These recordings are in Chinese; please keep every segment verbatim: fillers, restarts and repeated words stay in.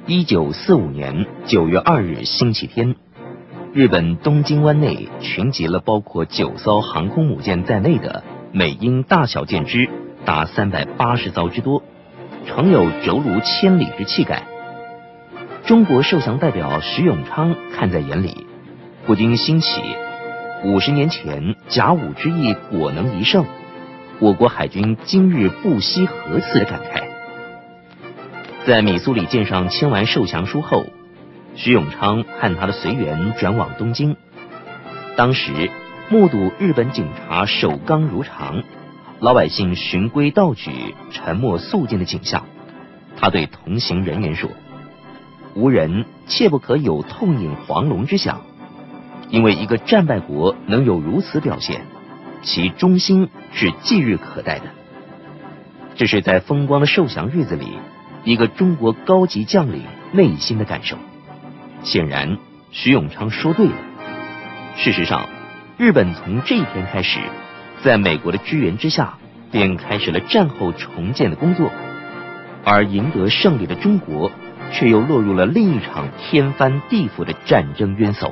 一九四五年九月二日星期天，日本东京湾内群集了包括九艘航空母舰在内的美英大小舰只达三百八十艘之多，诚有轴如千里之气概。中国受降代表徐永昌看在眼里，不禁兴起五十年前甲午之役果能一胜，我国海军今日不惜何辞的感慨。在米苏里舰上签完受降书后，徐永昌和他的随员转往东京。当时目睹日本警察守纲如常，老百姓循规蹈矩、沉默肃静的景象，他对同行人员说：“吾人切不可有痛饮黄龙之想，因为一个战败国能有如此表现，其忠心是忌日可待的。”这是在风光的受降日子里，一个中国高级将领内心的感受。显然，徐永昌说对了。事实上，日本从这一天开始，在美国的支援之下，便开始了战后重建的工作，而赢得胜利的中国，却又落入了另一场天翻地覆的战争冤仇。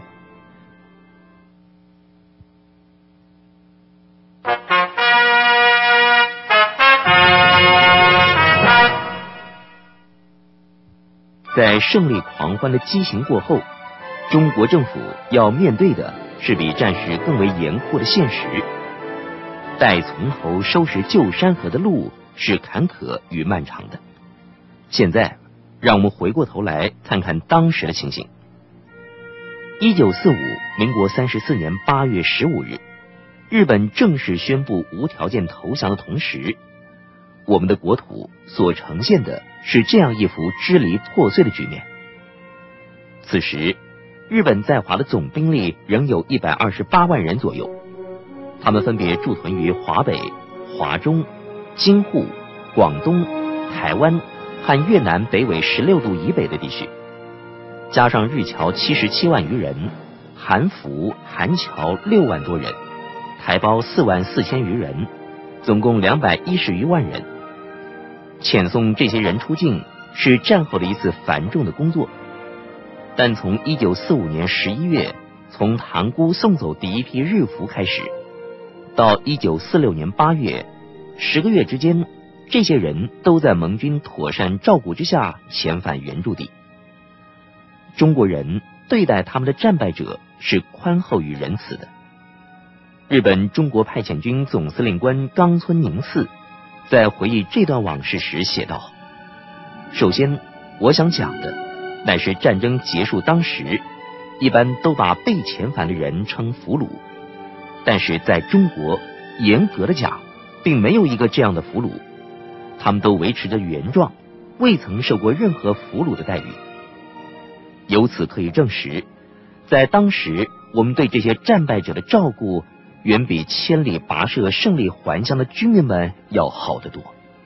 在胜利狂欢的激情过后，中国政府要面对的是比战时更为严酷的现实。待从头收拾旧山河的路是坎坷与漫长的。现在，让我们回过头来看看当时的情形。一九四五，民国三十四年八月十五日，日本正式宣布无条件投降的同时，我们的国土所呈现的是这样一幅支离破碎的局面。此时，日本在华的总兵力仍有一百二十八万人左右，他们分别驻屯于华北、华中、京沪、广东、台湾和越南北纬十六度以北的地区，加上日侨七十七万余人，韩服、韩侨六万多人，台胞四万四千余人，总共两百一十余万人。遣送这些人出境是战后的一次繁重的工作，但从一九四五年十一月从塘沽送走第一批日俘开始，到一九四六年八月，十个月之间，这些人都在盟军妥善照顾之下遣返原驻地。中国人对待他们的战败者是宽厚与仁慈的。日本中国派遣军总司令官冈村宁次在回忆这段往事时写道：首先，我想讲的乃是战争结束当时，一般都把被遣返的人称俘虏，但是在中国，严格的讲，并没有一个这样的俘虏，他们都维持着原状，未曾受过任何俘虏的待遇。由此可以证实，在当时我们对这些战败者的照顾，远比千里跋涉胜利还乡的军民们要好得多。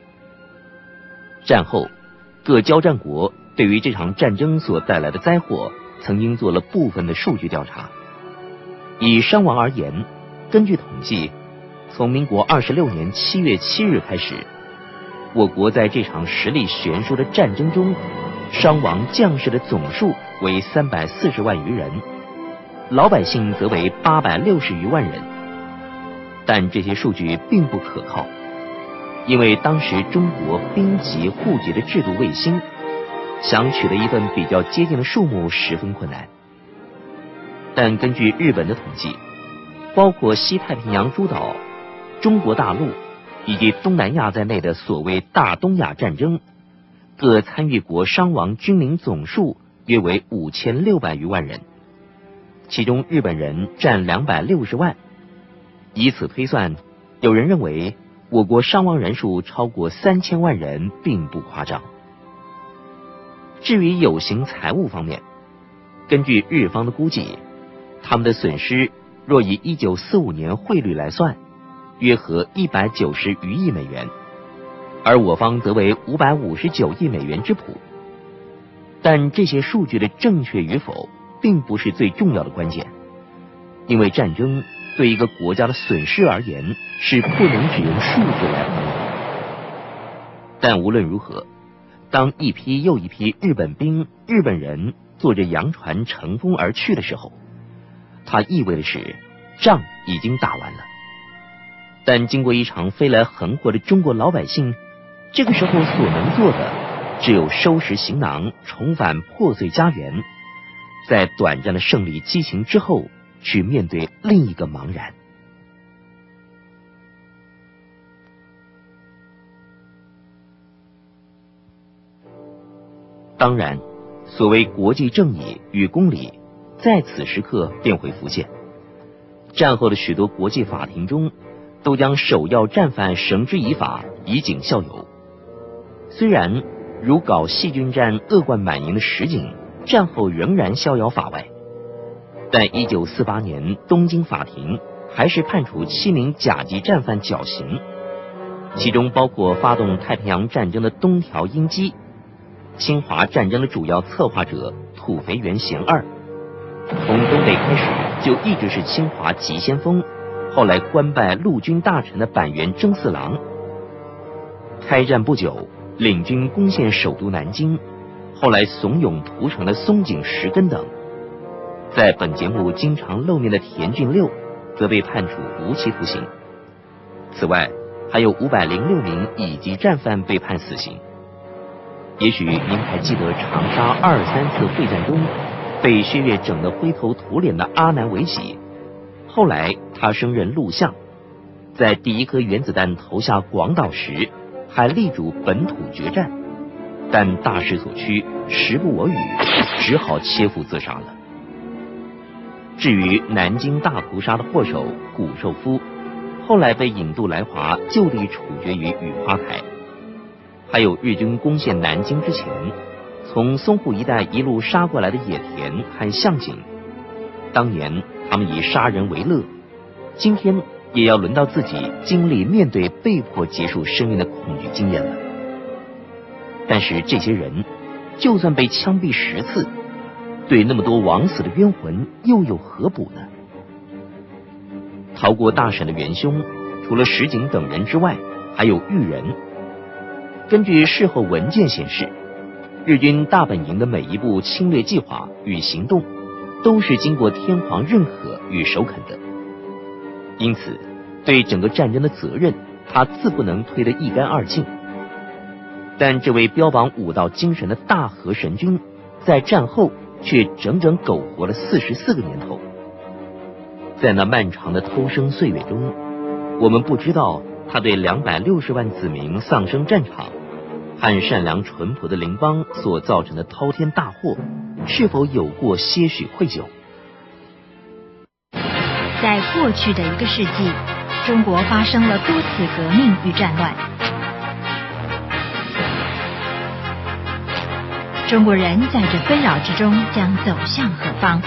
战后，各交战国对于这场战争所带来的灾祸，曾经做了部分的数据调查。以伤亡而言，根据统计，从民国二十六年七月七日开始，我国在这场实力悬殊的战争中，伤亡将士的总数为三百四十万余人，老百姓则为八百六十余万人。但这些数据并不可靠，因为当时中国兵籍户籍的制度未兴，想取得一份比较接近的数目十分困难。但根据日本的统计，包括西太平洋诸岛、中国大陆以及东南亚在内的所谓大东亚战争，各参与国伤亡军民总数约为五千六百余万人，其中日本人占两百六十万。以此推算，有人认为我国伤亡人数超过三千万人并不夸张。至于有形财物方面，根据日方的估计，他们的损失若以一九四五年汇率来算，约合一百九十余亿美元，而我方则为五百五十九亿美元之谱。但这些数据的正确与否，并不是最重要的关键，因为战争对一个国家的损失而言，是不能只用数字来衡量。但无论如何， 当一批又一批日本兵、日本人坐着洋船乘风而去的时候，它意味的是仗已经打完了。但经过一场飞来横祸的中国老百姓，这个时候所能做的，只有收拾行囊，重返破碎家园，在短暂的胜利激情之后，去面对另一个茫然。当然，所谓国际正义与公理，在此时刻便会浮现。战后的许多国际法庭中，都将首要战犯绳之以法，以儆效尤。虽然如搞细菌战恶贯满盈的石井，战后仍然逍遥法外，但一九四八年东京法庭还是判处七名甲级战犯绞刑，其中包括发动太平洋战争的东条英机、侵华战争的主要策划者土肥原贤二，从东北开始就一直是侵华急先锋，后来官拜陆军大臣的板垣征四郎。开战不久，领军攻陷首都南京，后来怂恿屠城的松井石根等。在本节目经常露面的田俊六，则被判处无期徒刑。此外，还有五百零六名乙级战犯被判死刑。也许您还记得长沙二三次会战中被薛岳整得灰头土脸的阿南惟喜，后来他升任陆相，在第一颗原子弹投下广岛时，还力主本土决战，但大势所趋，时不我与，只好切腹自杀了。至于南京大屠杀的祸首谷寿夫，后来被引渡来华，就地处决于雨花台。还有日军攻陷南京之前，从淞沪一带一路杀过来的野田和向井，当年他们以杀人为乐，今天也要轮到自己经历面对被迫结束生命的恐惧经验了。但是这些人就算被枪毙十次，对那么多枉死的冤魂又有何补呢？逃过大审的元凶，除了石井等人之外，还有裕仁。根据事后文件显示，日军大本营的每一步侵略计划与行动，都是经过天皇认可与首肯的。因此，对整个战争的责任，他自不能推得一干二净。但这位标榜武道精神的大和神君，在战后却整整苟活了四十四个年头。在那漫长的偷生岁月中，我们不知道他对两百六十万子民丧生战场和善良淳朴的邻邦所造成的滔天大祸，是否有过些许愧疚？ 在过去的一个世纪，中国发生了多次革命与战乱。中国人在这纷扰之中将走向何方？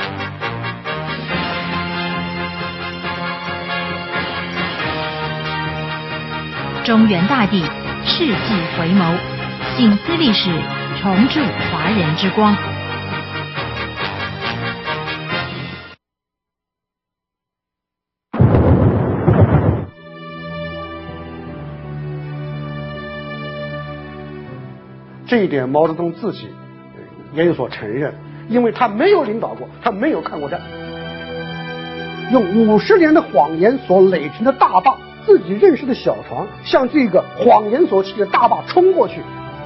中原大地，世纪回眸，省思历史，重铸华人之光。 这一点毛泽东自己也有所承认，因为他没有领导过，他没有看过战，用五十年的谎言所垒成的大坝，自己认识的小船向这个谎言所砌的大坝冲过去。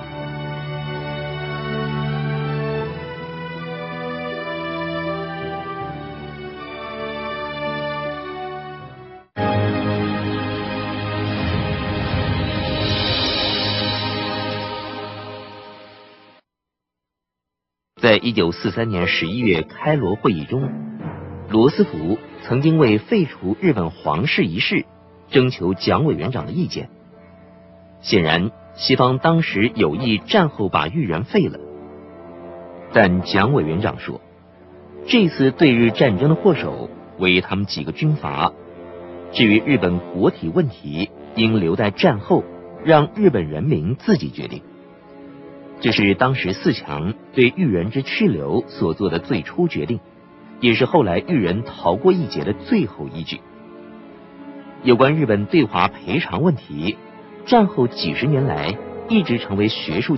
在一九四三年十一月开罗会议中，罗斯福曾经为废除日本皇室一事征求蒋委员长的意见。显然，西方当时有意战后把裕仁废了，但蒋委员长说，这次对日战争的祸首为他们几个军阀，至于日本国体问题，应留待战后让日本人民自己决定。这是当时四强对裕仁之去留所做的最初决定，也是后来裕仁逃过一劫的最后依据。有关日本对华赔偿问题，战后几十年来一直成为学术界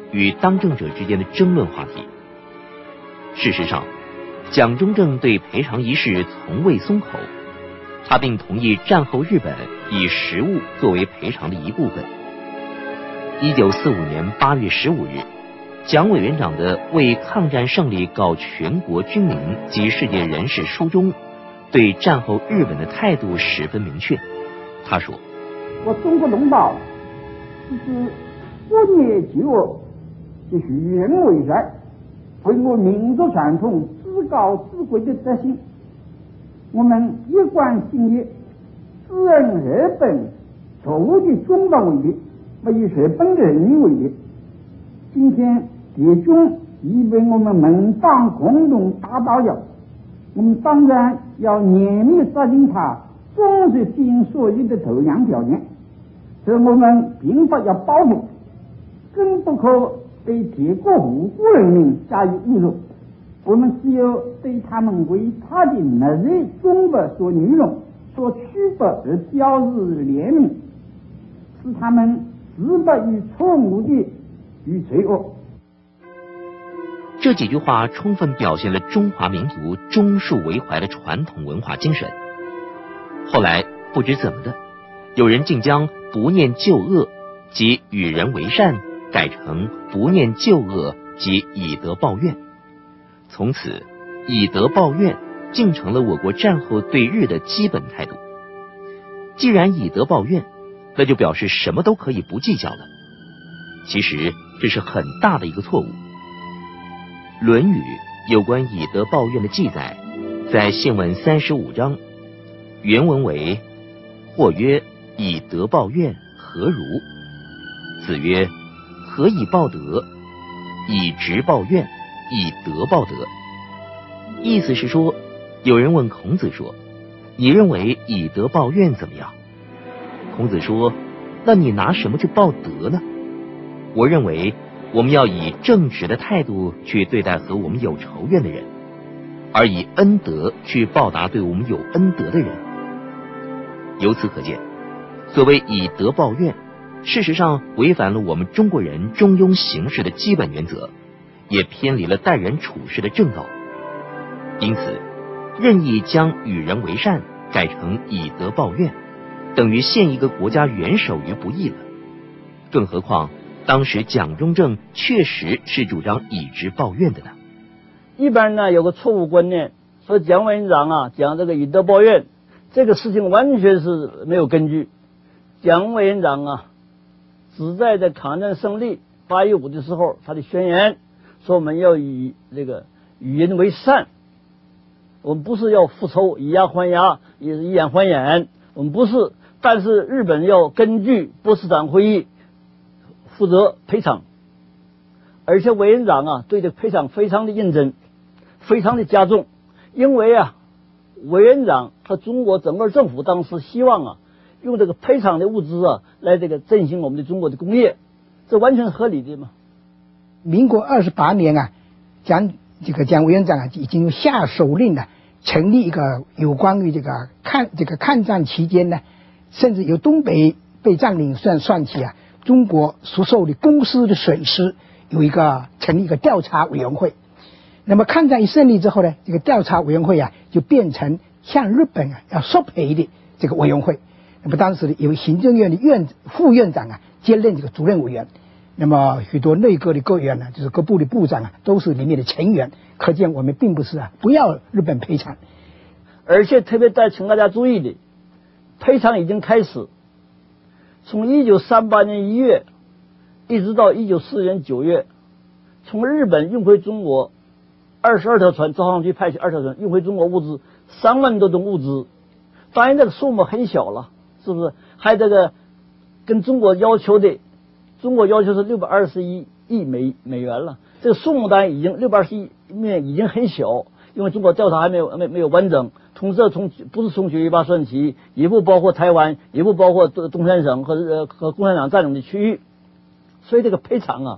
与当政者之间的争论话题。事实上，蒋中正对赔偿一事从未松口，他并同意战后日本以食物作为赔偿的一部分。一九四五年八月十五日，蒋委员长的为抗战胜利告全国军民及世界人士书中，对战后日本的态度十分明确。他说：“ 我中国同胞就是不灭旧恶，是与人为善，为我民族传统至高至贵的德行。我们一贯信业，只认日本错误的中国为例，不以日本的人民为例。今天铁军已被我们盟邦共同打倒了，我们当然要严密抓紧他忠实尽所有的投降条件。这我们并不要报复，更不可对铁国无辜人民加以侮辱。我们只有对他们为他的逆日中国所女容、所屈服而表示怜悯，使他们自不于错误的与罪恶。” 这几句话充分表现了中华民族忠恕为怀的传统文化精神。后来不知怎么的，有人竟将不念旧恶及与人为善改成不念旧恶及以德报怨，从此以德报怨竟成了我国战后对日的基本态度。既然以德报怨，那就表示什么都可以不计较了。其实这是很大的一个错误。《论语》有关以德报怨的记载，在宪文三十五章，原文为：“或曰：以德报怨，何如？”子曰：“何以报德？以直报怨，以德报德。”意思是说，有人问孔子说：“你认为以德报怨怎么样？”孔子说：“那你拿什么去报德呢？我认为我们要以正直的态度去对待和我们有仇怨的人，而以恩德去报答对我们有恩德的人。”由此可见，所谓以德报怨，事实上违反了我们中国人中庸行事的基本原则，也偏离了待人处事的正道。因此，任意将与人为善改成以德报怨，等于陷一个国家元首于不义了。更何况当时蒋中正确实是主张以直报怨的呢。 一般呢有个错误观念，说蒋委员长啊讲这个以德报怨，这个事情完全是没有根据。蒋委员长啊只在这抗战胜利八一五的时候，他的宣言说我们要以这个与人为善，我们不是要复仇，以牙还牙，也是以眼还眼，我们不是。但是日本要根据波茨坦会议负责赔偿，而且委员长啊对这个赔偿非常的认真，非常的加重。因为啊委员长和中国整个政府当时希望啊用这个赔偿的物资啊来这个振兴我们的中国的工业，这完全是合理的嘛。 民国二十八年啊，蒋这个蒋委员长啊已经下手令了，成立一个有关于这个抗这个抗战期间呢，甚至由东北被占领算算起啊，中国所受的公司的损失有一个成立一个调查委员会。那么抗战一胜利之后呢，这个调查委员会啊就变成向日本啊要索赔的这个委员会。那么当时有行政院的院副院长啊兼任这个主任委员，那么许多内阁的各员呢，就是各部的部长啊都是里面的成员。可见我们并不是啊不要日本赔偿。 而且特别再请大家注意的，赔偿已经开始，从一九三八年一月一直到一九四年九月，从日本运回中国二十二条船，招商局派去二十条船运回中国物资三万多吨物资，当然这个数目很小了，是不是？还这个跟中国要求的，中国要求是六百二十一亿美美元了，这个数目当然已经六百二十亿面已经很小，因为中国调查还没有没没有完整。从这从不是从九一八算起，也不包括台湾，也不包括东三省和呃和共产党占领的区域，所以这个赔偿啊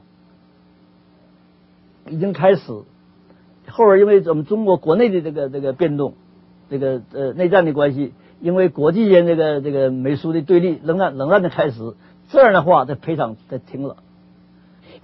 已经开始。后边因为我们中国国内的这个这个变动，这个呃内战的关系，因为国际间这个这个美苏的对立，冷战冷战的开始，这样的话这赔偿才停了。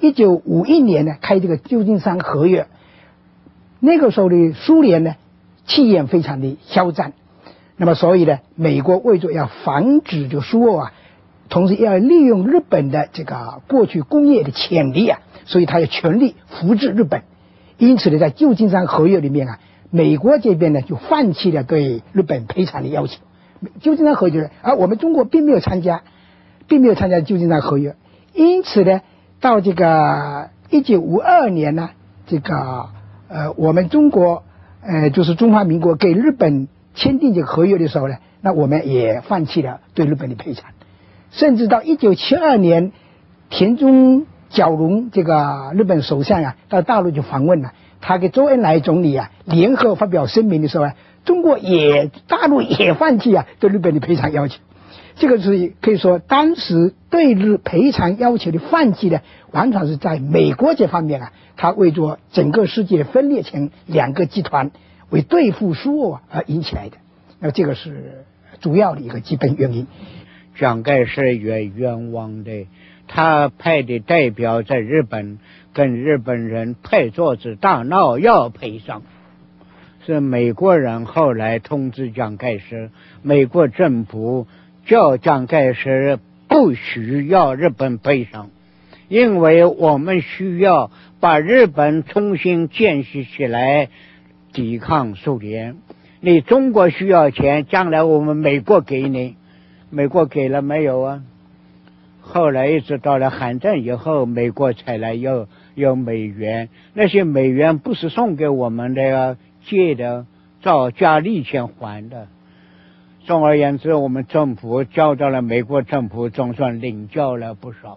一九五一年呢开这个旧金山合约，那个时候的苏联呢气焰非常的嚣张，那么所以呢，美国为咗要防止这个苏俄啊，同时要利用日本的这个过去工业的潜力啊，所以他要全力扶植日本。因此呢，在旧金山合约里面啊，美国这边呢就放弃了对日本赔偿的要求。旧金山合约，而我们中国并没有参加，并没有参加旧金山合约。因此呢，到这个一九五二年呢，这个呃，我们中国呃，就是中华民国给日本签订这个合约的时候呢，那我们也放弃了对日本的赔偿。甚至到一九七二年，田中角荣这个日本首相啊，到大陆去访问了，他跟周恩来总理啊联合发表声明的时候啊，中国也大陆也放弃啊对日本的赔偿要求。这个是可以说当时对日赔偿要求的放弃呢，完全是在美国这方面啊，他为着整个世界分裂成两个集团，为对付苏俄而引起来的。那这个是主要的一个基本原因。 蒋介石也冤枉的，他派的代表在日本跟日本人拍桌子大闹要赔偿，是美国人后来通知蒋介石，美国政府叫蒋介石不需要日本赔偿，因为我们需要把日本重新建设起来抵抗苏联，你中国需要钱，将来我们美国给你，美国给了没有啊？后来一直到了韩战以后，美国才来要要美元，那些美元不是送给我们的呀，借的，照加利钱还的。总而言之，我们政府交到了美国政府，总算领教了不少。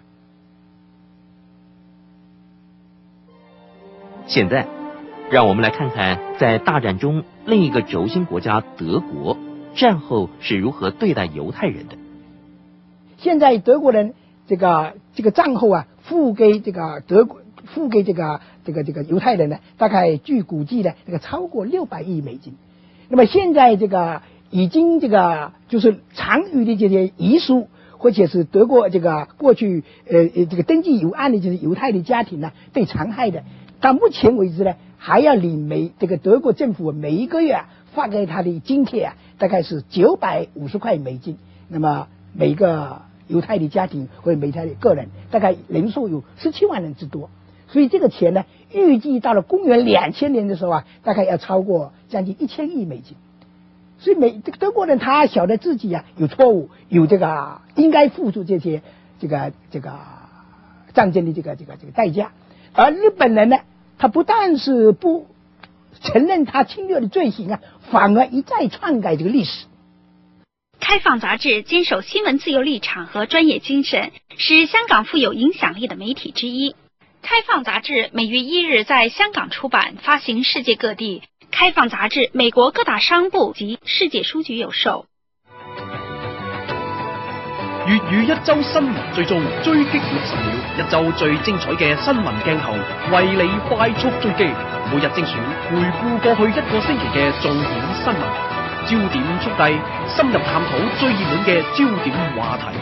现在，让我们来看看在大战中另一个轴心国家德国战后是如何对待犹太人的。 现在德国人这个这个战后啊，付给这个德国付给这个这个这个犹太人呢，大概据估计呢，这个超过六百亿美金。那么现在这个已经这个就是残余的这些遗书，或者是德国这个过去呃这个登记有案的这些犹太的家庭呢被残害的，到目前为止呢，还要领每这个德国政府每一个月啊发给他的津贴啊，大概是九百五十块美金。那么每个犹太的家庭或者犹太的个人，大概人数有十七万人之多。所以这个钱呢，预计到了公元两千年的时候啊，大概要超过将近一千亿美金。所以美这个德国人他晓得自己啊有错误，有这个应该付出这些这个这个战争的这个这个这个代价。而日本人呢，他不但是不承认他侵略的罪行啊，反而一再篡改这个历史。 开放杂志坚守新闻自由立场和专业精神，是香港富有影响力的媒体之一。开放杂志每月一日在香港出版，发行世界各地。开放杂志美國各大商部及世界書局有售。 粵語一周新聞追蹤，追擊六十秒，一周最精彩嘅新聞鏡頭，為你快速追擊。每日精選回顧過去一個星期嘅重點新聞，焦點速遞，深入探討最熱門嘅焦點話題。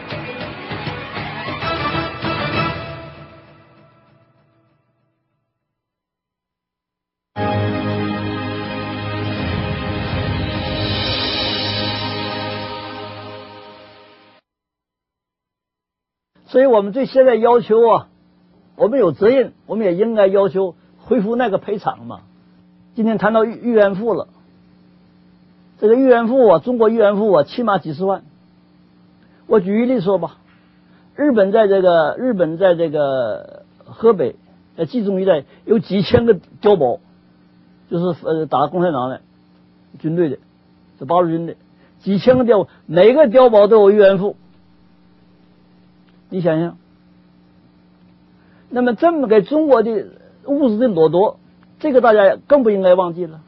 所以我们对现在要求啊，我们有责任，我们也应该要求恢复那个赔偿嘛。今天谈到慰安妇了，这个慰安妇啊，中国慰安妇啊，起码几十万。我举一例说吧，日本在这个日本在这个河北在冀中一带有几千个碉堡，就是呃打共产党的军队的，是八路军的，几千个碉堡，每个碉堡都有慰安妇。你想想，那么这么给中国的物质的掠夺，这个大家更不应该忘记了。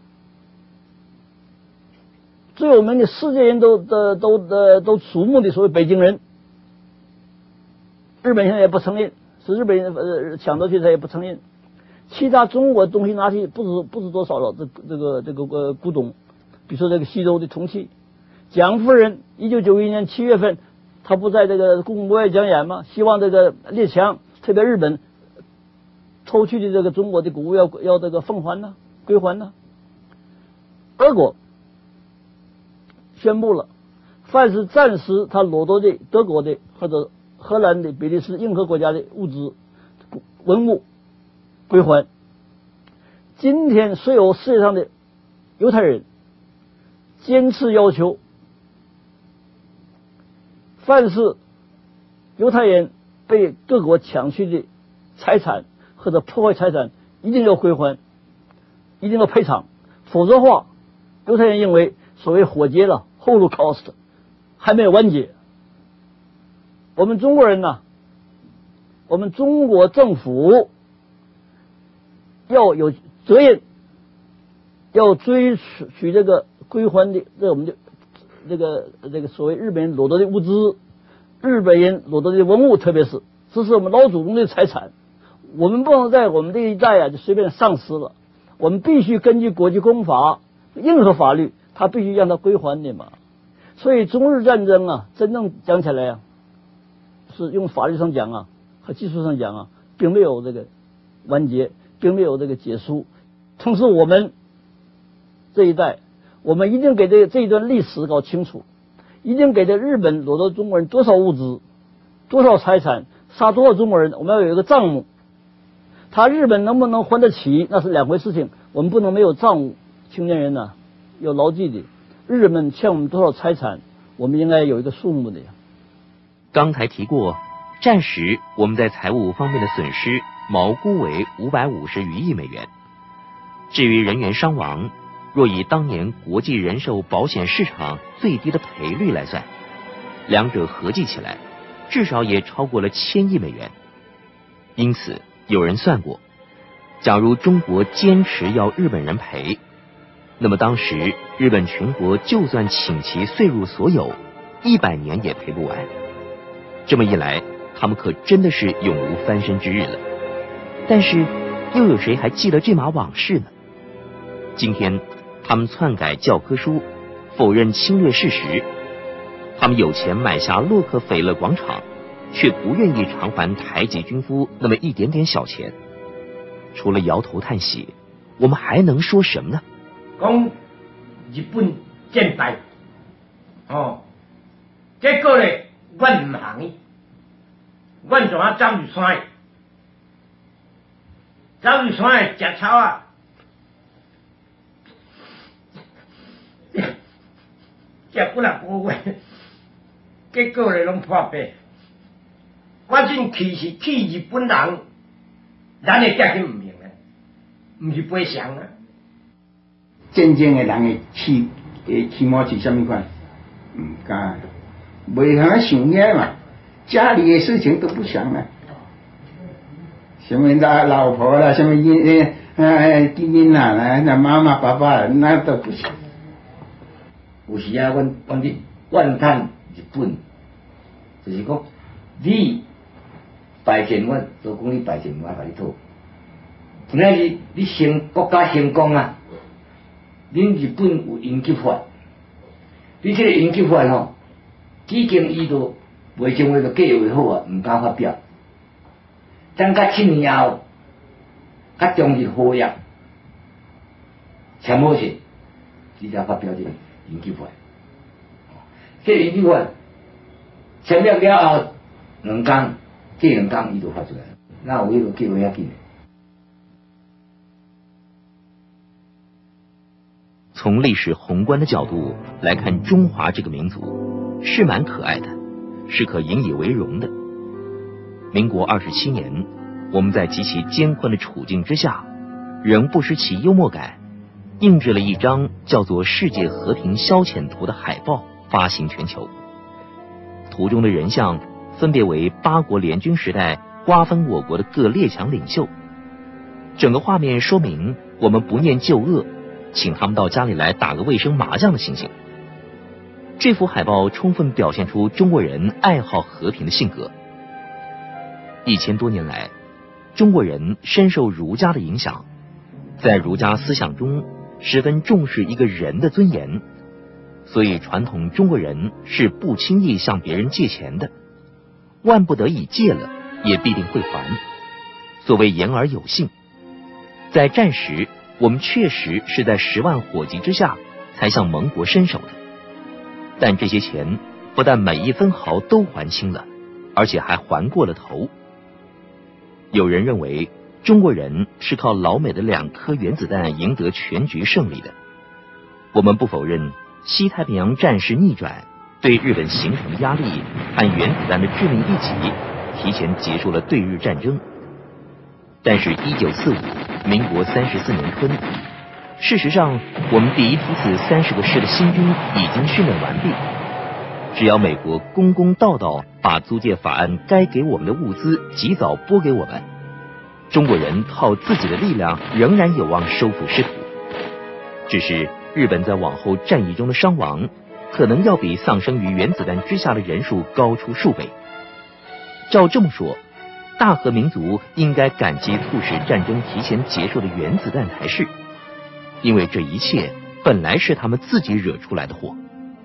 最有名的世界人都都都都都瞩目的所谓北京人，日本现在也不承认，是日本人呃抢夺去他也不承认。其他中国东西拿去不知不知多少了，这这个这个呃古董，比如说这个西周的铜器，蒋夫人一九九一年七月份。他不在这个故宫博物院讲演吗？希望这个列强特别日本偷去的这个中国的谷物要要这个奉还呢，归还呢。俄国宣布了，凡是暂时他掠夺的德国的或者荷兰的、比利时任何国家的物资、文物归还。今天所有世界上的犹太人坚持要求，凡是犹太人被各国抢去的财产或者破坏财产，一定要归还，一定要赔偿，否则的话，犹太人认为所谓火劫了 Holocaust 还没有完结。我们中国人呢，我们中国政府要有责任，要追取这个归还的这我们的这个这个所谓日本人掠夺的物资，日本人掠夺的文物，特别是这是我们老祖宗的财产，我们不能在我们这一代啊就随便丧失了，我们必须根据国际公法，任何法律它必须让它归还的嘛。所以中日战争啊，真正讲起来啊，是用法律上讲啊和技术上讲啊，并没有这个完结，并没有这个结束。同时我们这一代，我们一定给这这一段历史搞清楚，一定给这日本掠夺中国人多少物资、多少财产、杀多少中国人，我们要有一个账目。他日本能不能还得起，那是两回事情，我们不能没有账目。青年人呢、啊，要牢记的，日本欠我们多少财产，我们应该有一个数目的呀。 刚才提过，战时我们在财务方面的损失毛估为五百五十余亿美元。至于人员伤亡，若以当年国际人寿保险市场最低的赔率来算，两者合计起来，至少也超过了千亿美元。因此，有人算过，假如中国坚持要日本人赔，那么当时日本全国就算倾其岁入所有，一百年也赔不完。这么一来，他们可真的是永无翻身之日了。但是，又有谁还记得这码往事呢？今天，他们篡改教科书，否认侵略事实。他们有钱买下洛克菲勒广场，却不愿意偿还台籍军夫那么一点点小钱。除了摇头叹息，我们还能说什么呢？ 讲日本战败，哦，结果咧，我唔行的，我怎啊走入山？走入山食草啊！食几若个月，结果咧拢破病。我真气是气日本人，咱的家己唔明咧，唔是悲伤啊。 真正的人的气，诶，起码是什么款？唔敢，袂晓想遐嘛，家里的事情都不想了。什么老老婆啦，什么囡呃弟囡仔啦，那妈妈爸爸那都不想。 有时啊，阮阮你怨叹日本，就是讲你败欠我，就讲你败欠我，甲你讨。今仔日你成国家成功啊，恁日本有应急法，你这个应急法吼，已经伊都袂成为个计划好啊，唔敢发表。等甲七年后，甲中日合约签好势，你才发表这个应急法。这个应急法签了了后，两天，过两天伊就发出来了，哪有迄个计划遐紧？ 从历史宏观的角度来看，中华这个民族是蛮可爱的，是可引以为荣的。民国二十七年，我们在极其艰困的处境之下，仍不失其幽默感，印制了一张叫做《世界和平消遣图》的海报，发行全球。图中的人像分别为八国联军时代瓜分我国的各列强领袖。整个画面说明我们不念旧恶，请他们到家里来打个卫生麻将的情形。这幅海报充分表现出中国人爱好和平的性格。一千多年来，中国人深受儒家的影响，在儒家思想中十分重视一个人的尊严，所以传统中国人是不轻易向别人借钱的，万不得已借了， 也必定会还。所谓言而有信，在战时我们确实是在十万火急之下才向盟国伸手的，但这些钱不但每一分毫都还清了，而且还还过了头。有人认为中国人是靠老美的两颗原子弹赢得全局胜利的。我们不否认西太平洋战事逆转对日本形成的压力和原子弹的致命一击提前结束了对日战争。但是一九四五民国三十四年春，事实上我们第一梯次三十个师的新军已经训练完毕，只要美国公公道道把租借法案该给我们的物资及早拨给我们，中国人靠自己的力量仍然有望收复失土。只是日本在往后战役中的伤亡可能要比丧生于原子弹之下的人数高出数倍。照这么说，大和民族应该感激促使战争提前结束的原子弹才是，因为这一切本来是他们自己惹出来的祸。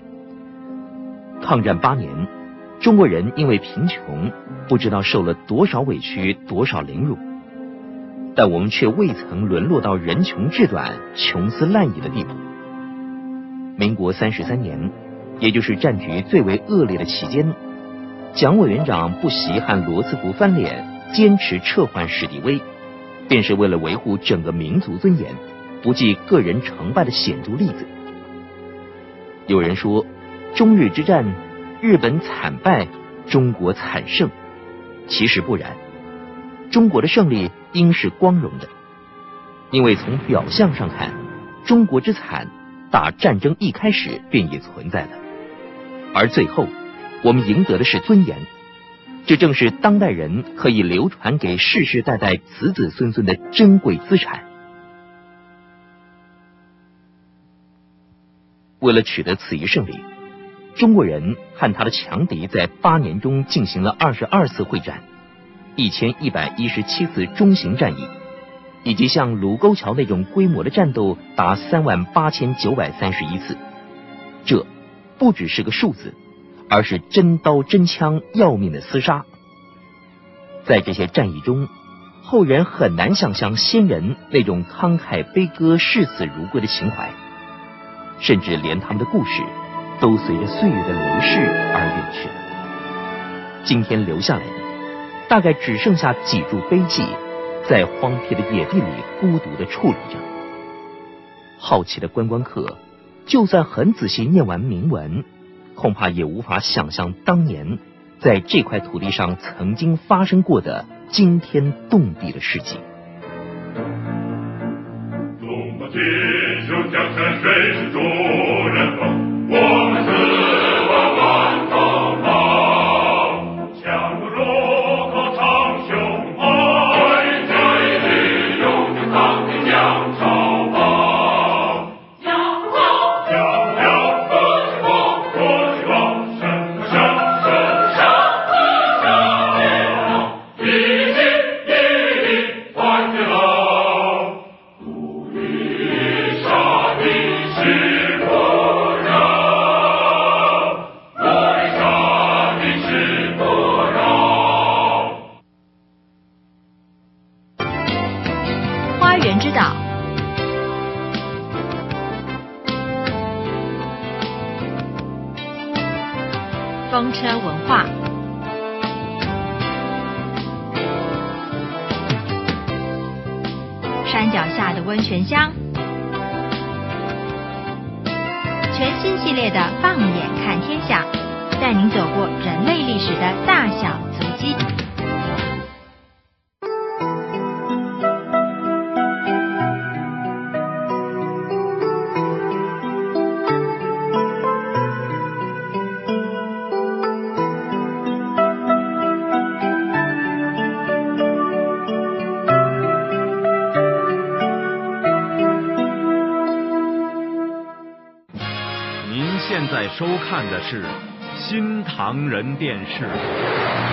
抗战八年，中国人因为贫穷不知道受了多少委屈，多少凌辱，但我们却未曾沦落到人穷志短、穷斯滥矣的地步。民国三十三年，也就是战局最为恶劣的期间，蒋委员长不惜和罗斯福翻脸，坚持撤换史迪威，便是为了维护整个民族尊严，不计个人成败的显著例子。有人说，中日之战，日本惨败，中国惨胜。其实不然，中国的胜利应是光荣的，因为从表象上看，中国之惨打战争一开始便已存在了，而最后我们赢得的是尊严，这正是当代人可以流传给世世代代子子孙孙的珍贵资产。为了取得此一胜利，中国人和他的强敌在八年中进行了二十二次会战，一千一百一十七次中型战役，以及像卢沟桥那种规模的战斗达三万八千九百三十一次。这不只是个数字，而是真刀真枪要命的厮杀。在这些战役中，后人很难想象先人那种慷慨悲歌、视死如归的情怀，甚至连他们的故事都随着岁月的流逝而远去了。今天留下来的大概只剩下几柱碑记，在荒僻的野地里孤独地矗立着。好奇的观光客就算很仔细念完铭文，恐怕也无法想象当年在这块土地上曾经发生过的惊天动地的事迹。 中国锦绣江山谁是主人翁，我们四万万同胞，强如骆驼长胸脯，最最勇就抗敌将朝报，要报要要国之光，国之光，神神神神神一心一力团结牢，不与杀敌是不饶，不与杀敌是不饶。 花园之岛，风车文化，山脚下的温泉乡，全新系列的放眼看天下，带您走过人类历史的大小足迹。 您现在收看的是新唐人电视。